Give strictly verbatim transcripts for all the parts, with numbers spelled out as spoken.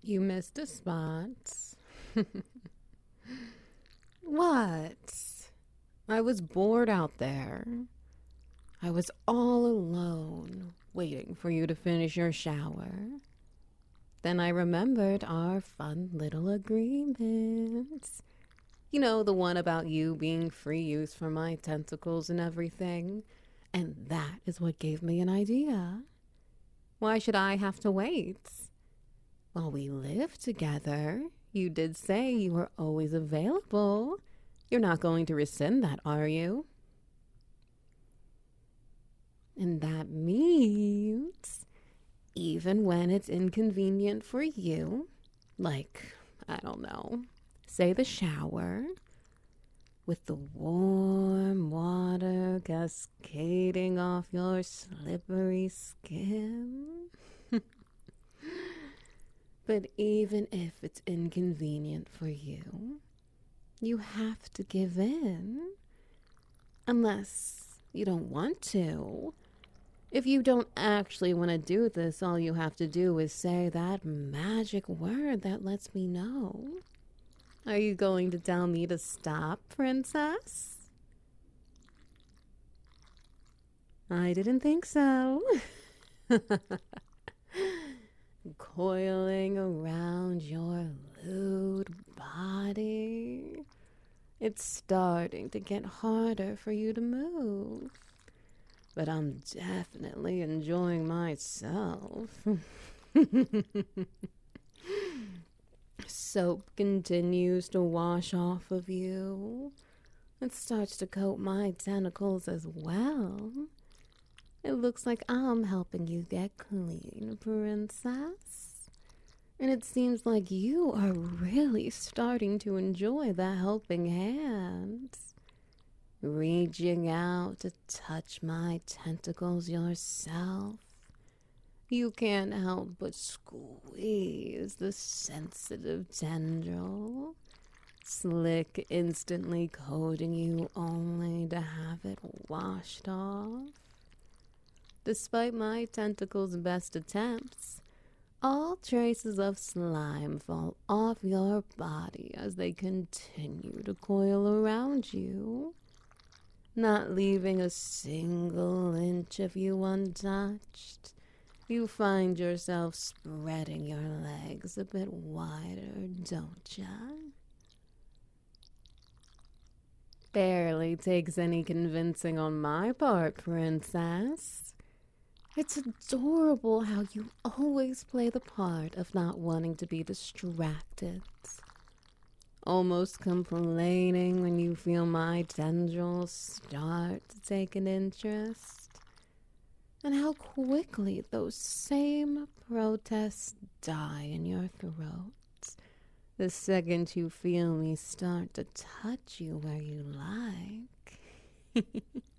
You missed a spot. What? I was bored out there. I was all alone, waiting for you to finish your shower. Then I remembered our fun little agreement. You know, the one about you being free use for my tentacles and everything. And that is what gave me an idea. Why should I have to wait? While we live together, you did say you were always available. You're not going to rescind that, are you? And that means, even when it's inconvenient for you, like, I don't know, say the shower, with the warm water cascading off your slippery skin. But even if it's inconvenient for you, you have to give in. Unless you don't want to. If you don't actually want to do this, all you have to do is say that magic word that lets me know. Are you going to tell me to stop, princess? I didn't think so. Coiling around your lewd body. It's starting to get harder for you to move. But I'm definitely enjoying myself. Soap continues to wash off of you. It starts to coat my tentacles as well. It looks like I'm helping you get clean, princess. And it seems like you are really starting to enjoy the helping hand. Reaching out to touch my tentacles yourself. You can't help but squeeze the sensitive tendril. Slick instantly coating you only to have it washed off. Despite my tentacles' best attempts, all traces of slime fall off your body as they continue to coil around you, not leaving a single inch of you untouched. You find yourself spreading your legs a bit wider, don't ya? Barely takes any convincing on my part, princess. It's adorable how you always play the part of not wanting to be distracted. Almost complaining when you feel my tendrils start to take an interest. And how quickly those same protests die in your throat the second you feel me start to touch you where you like.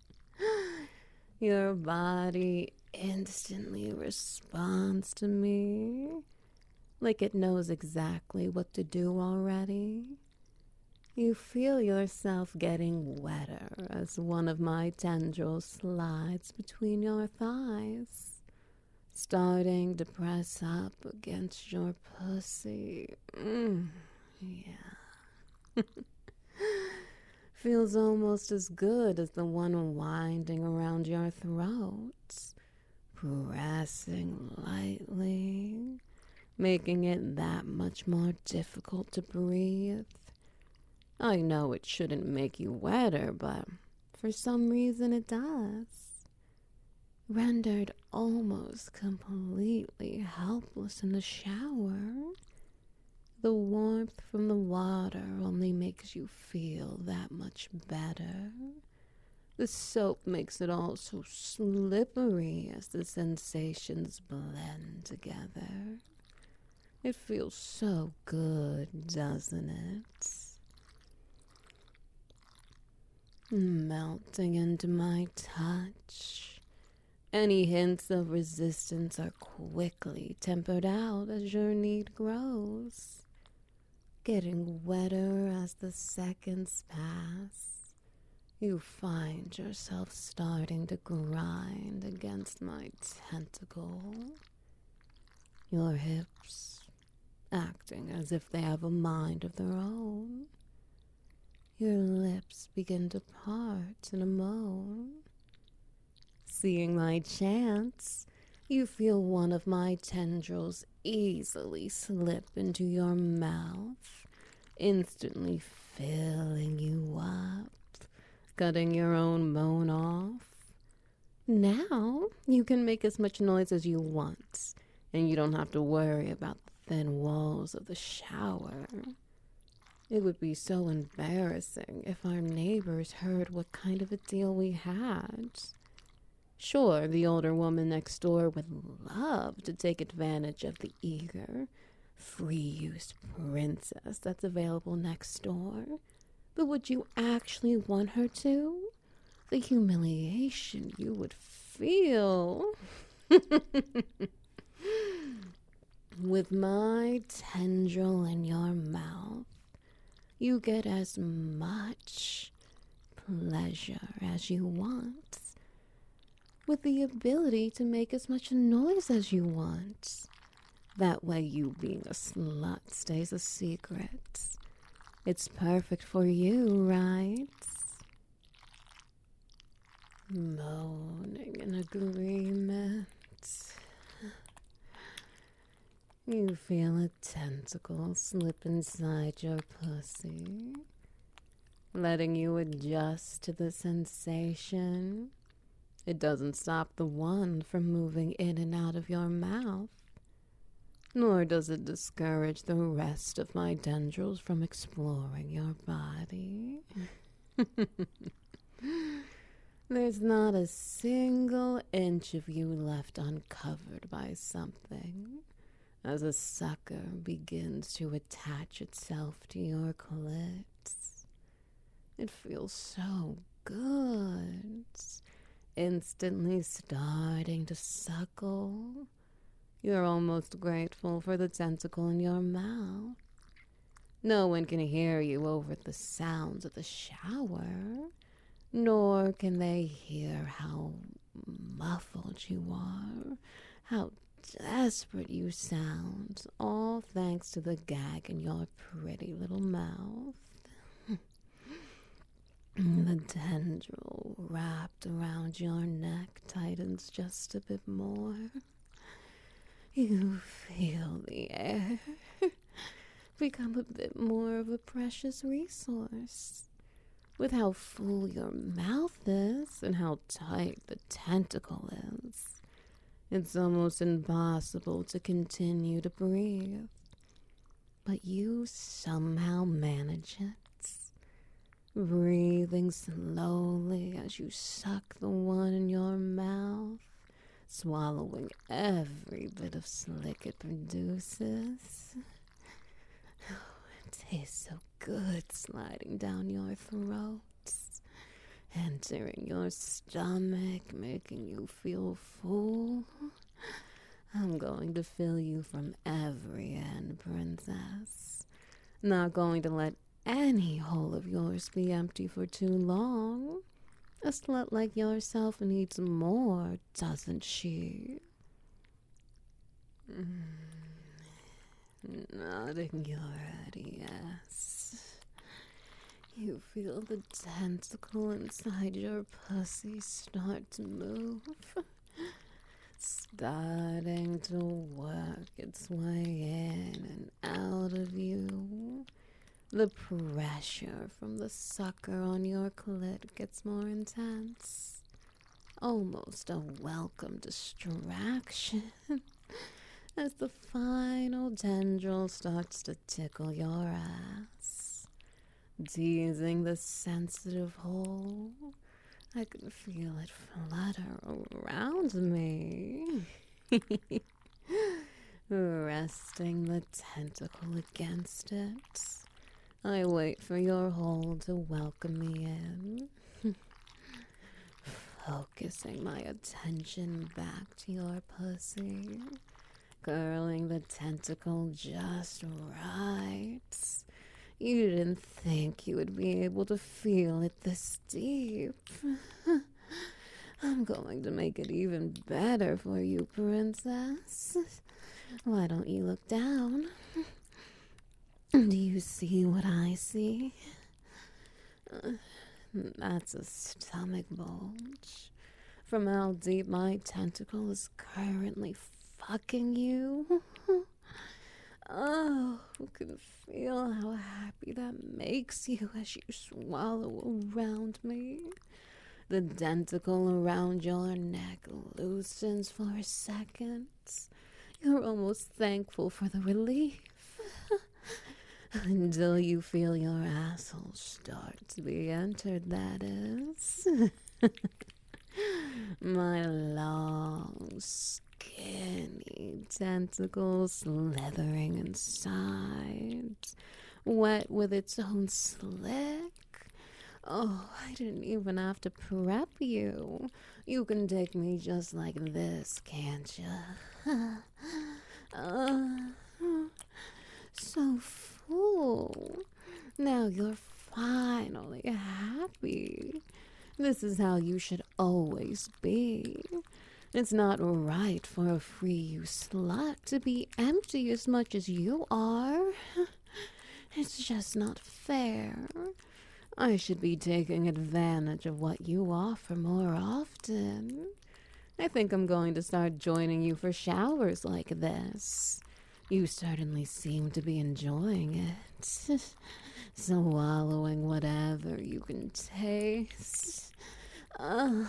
Your body instantly responds to me, like it knows exactly what to do already. You feel yourself getting wetter as one of my tendrils slides between your thighs, starting to press up against your pussy. Mm, yeah. Feels almost as good as the one winding around your throat, pressing lightly, making it that much more difficult to breathe. I know it shouldn't make you wetter, but for some reason it does. Rendered almost completely helpless in the shower, the warmth from the water only makes you feel that much better. The soap makes it all so slippery as the sensations blend together. It feels so good, doesn't it? Melting into my touch. Any hints of resistance are quickly tempered out as your need grows. Getting wetter as the seconds pass, you find yourself starting to grind against my tentacle. Your hips acting as if they have a mind of their own. Your lips begin to part in a moan. Seeing my chance, you feel one of my tendrils easily slip into your mouth, instantly filling you up, cutting your own moan off. Now you can make as much noise as you want, and you don't have to worry about the thin walls of the shower. It would be so embarrassing if our neighbors heard what kind of a deal we had. Sure, the older woman next door would love to take advantage of the eager, free-use princess that's available next door. But would you actually want her to? The humiliation you would feel. With my tendril in your mouth, you get as much pleasure as you want, with the ability to make as much noise as you want. That way you being a slut stays a secret. It's perfect for you, right? Moaning in agreement. You feel a tentacle slip inside your pussy, letting you adjust to the sensation. It doesn't stop the one from moving in and out of your mouth, nor does it discourage the rest of my tendrils from exploring your body. There's not a single inch of you left uncovered by something as a sucker begins to attach itself to your clit. It feels so good, instantly starting to suckle. You're almost grateful for the tentacle in your mouth. No one can hear you over the sounds of the shower, nor can they hear how muffled you are, how desperate you sound, all thanks to the gag in your pretty little mouth. The tendril wrapped around your neck tightens just a bit more. You feel the air become a bit more of a precious resource. With how full your mouth is and how tight the tentacle is, it's almost impossible to continue to breathe. But you somehow manage it, breathing slowly as you suck the one in your mouth, swallowing every bit of slick it produces. It tastes so good sliding down your throat, entering your stomach, making you feel full. I'm going to fill you from every end, princess. Not going to let any hole of yours be empty for too long. A slut like yourself needs more, doesn't she? Mm. Nodding your head, yes. You feel the tentacle inside your pussy start to move, starting to work its way in and out of you. The pressure from the sucker on your clit gets more intense, almost a welcome distraction, as the final tendril starts to tickle your ass, teasing the sensitive hole. I can feel it flutter around me, resting the tentacle against it. I wait for your hole to welcome me in, focusing my attention back to your pussy, curling the tentacle just right. You didn't think you would be able to feel it this deep. I'm going to make it even better for you, princess. Why don't you look down? Do you see what I see? Uh, that's a stomach bulge. From how deep my tentacle is currently fucking you. Oh, you can feel how happy that makes you as you swallow around me. The tentacle around your neck loosens for a second. You're almost thankful for the relief. Until you feel your asshole start to be entered, that is. My long, skinny tentacles slithering inside, wet with its own slick. Oh, I didn't even have to prep you. You can take me just like this, can't you? uh, so full. Now you're finally happy. This is how you should always be. It's not right for a free slut to be empty as much as you are. It's just not fair. I should be taking advantage of what you offer more often. I think I'm going to start joining you for showers like this. You certainly seem to be enjoying it. Swallowing whatever you can taste. Uh,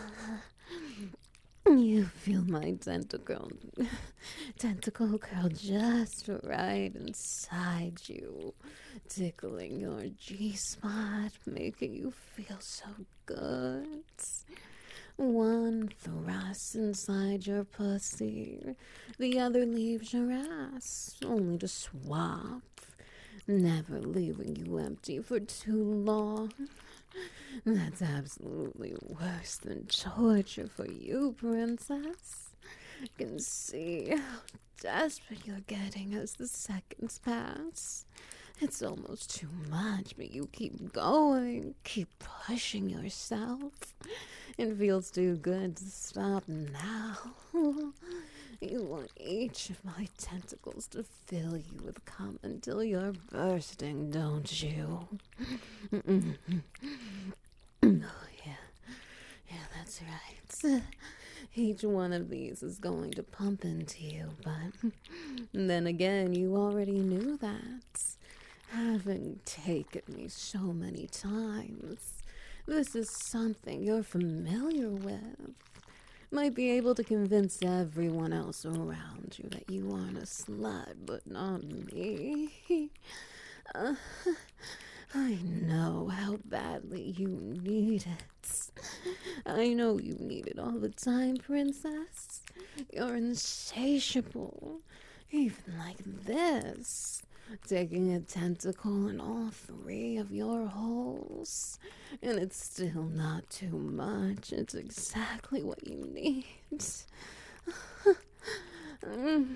you feel my tentacle, tentacle curl just right inside you, tickling your G-spot, making you feel so good. One thrusts inside your pussy, the other leaves your ass, only to swap, never leaving you empty for too long. That's absolutely worse than torture for you, princess. I can see how desperate you're getting as the seconds pass. It's almost too much, but you keep going, keep pushing yourself. It feels too good to stop now. You want each of my tentacles to fill you with cum until you're bursting, don't you? Oh, yeah. Yeah, that's right. Each one of these is going to pump into you, but then again, you already knew that. Having taken me so many times, this is something you're familiar with. Might be able to convince everyone else around you that you aren't a slut, but not me. Uh, I know how badly you need it. I know you need it all the time, princess. You're insatiable. Even like this. Taking a tentacle in all three of your holes. And it's still not too much. It's exactly what you need. Oh,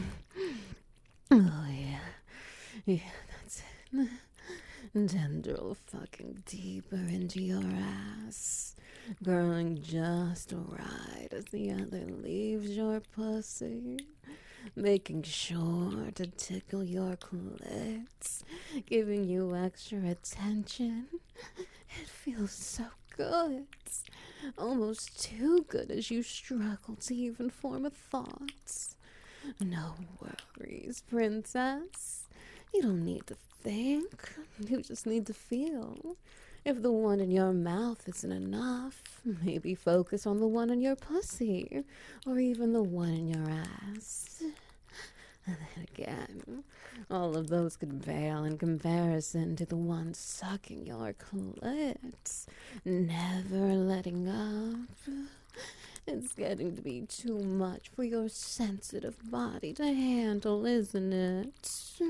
yeah. Yeah, that's it. Tendril fucking deeper into your ass. Growing just right as the other leaves your pussy. Making sure to tickle your clits, giving you extra attention. It feels so good. Almost too good as you struggle to even form a thought. No worries, princess. You don't need to think. You just need to feel. If the one in your mouth isn't enough, maybe focus on the one in your pussy, or even the one in your ass. And then again, all of those could pale in comparison to the one sucking your clit, never letting up. It's getting to be too much for your sensitive body to handle, isn't it?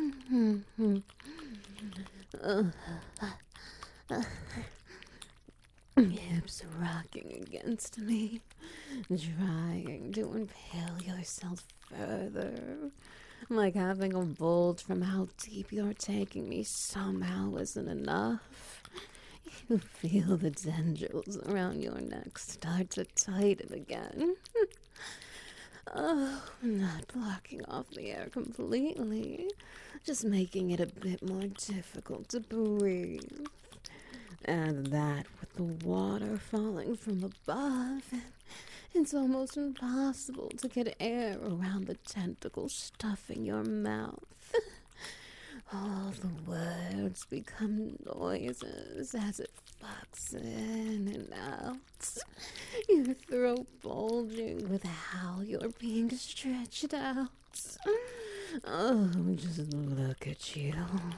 uh, Hips rocking against me, trying to impale yourself further, like having a bulge from how deep you're taking me somehow isn't enough. You feel the tendrils around your neck start to tighten again. Oh, not blocking off the air completely, just making it a bit more difficult to breathe. And that with the water falling from above, it's almost impossible to get air around the tentacle stuffing your mouth. All the words become noises as it fucks in and out. Your throat bulging with how you're being stretched out. Oh, just look at you.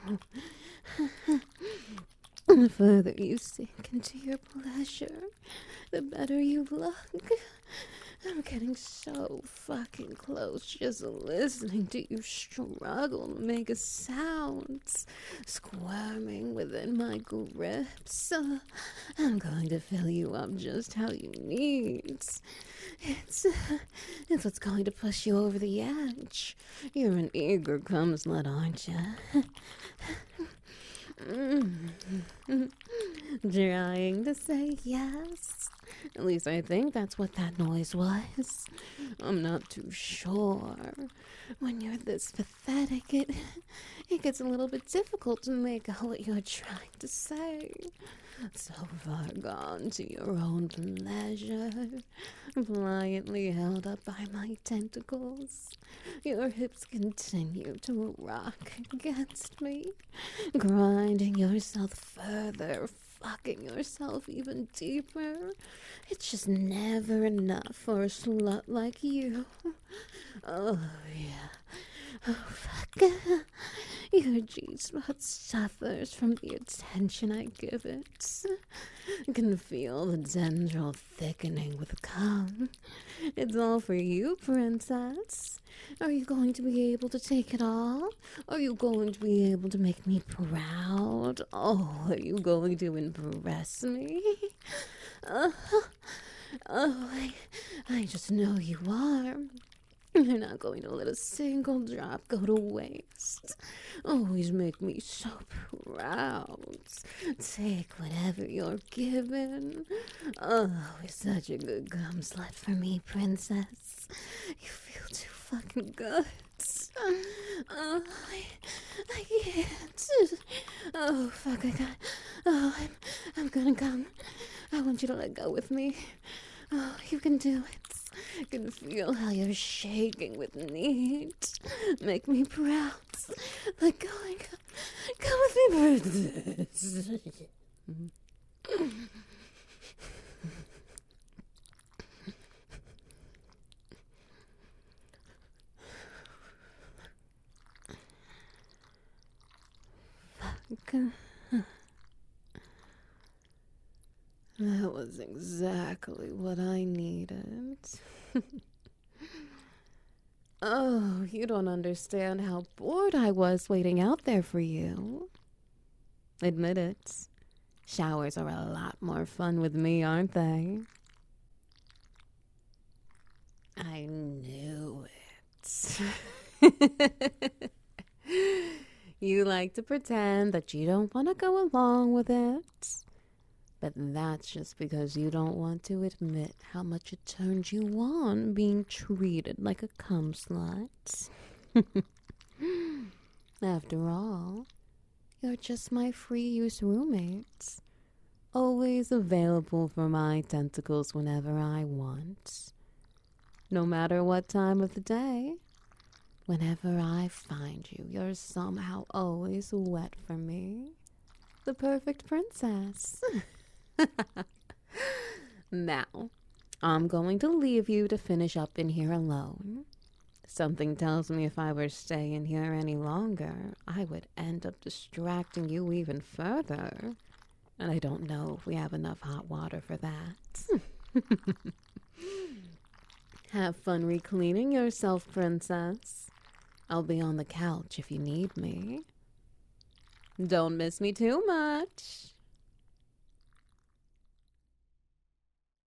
The further you sink into your pleasure, the better you look. I'm getting so fucking close just listening to you struggle to make a sound, squirming within my grips. Uh, I'm going to fill you up just how you need. It's, uh, it's what's going to push you over the edge. You're an eager cum slut, aren't you? Mm. Trying to say yes. At least I think that's what that noise was. I'm not too sure. When you're this pathetic, it, it gets a little bit difficult to make out what you're trying to say. So far gone to your own pleasure, pliantly held up by my tentacles. Your hips continue to rock against me, grinding yourself further, fucking yourself even deeper. It's just never enough for a slut like you. Oh, yeah. Oh, fuck. Your G-spot suffers from the attention I give it. I can feel the dendril thickening with cum. It's all for you, princess. Are you going to be able to take it all? Are you going to be able to make me proud? Oh, are you going to impress me? Oh, oh I, I just know you are. You're not going to let a single drop go to waste. Always make me so proud. Take whatever you're given. Oh, you're such a good gum slut for me, princess. You feel too fucking good. Oh, I, I can't. Oh, fuck, I got... Oh, I'm, I'm gonna come. I want you to let go with me. Oh, you can do it. I can feel how you're shaking with need. Make me proud. Let go and come, come with me, princess. Fuck. That was exactly what I needed. Oh, you don't understand how bored I was waiting out there for you. Admit it. Showers are a lot more fun with me, aren't they? I knew it. You like to pretend that you don't want to go along with it. But that's just because you don't want to admit how much it turns you on being treated like a cum slut. After all, you're just my free use roommate, always available for my tentacles whenever I want. No matter what time of the day, whenever I find you, you're somehow always wet for me. The perfect princess. Now, I'm going to leave you to finish up in here alone. Something tells me if I were staying here any longer, I would end up distracting you even further. And I don't know if we have enough hot water for that. Have fun re-cleaning yourself, princess. I'll be on the couch if you need me. Don't miss me too much.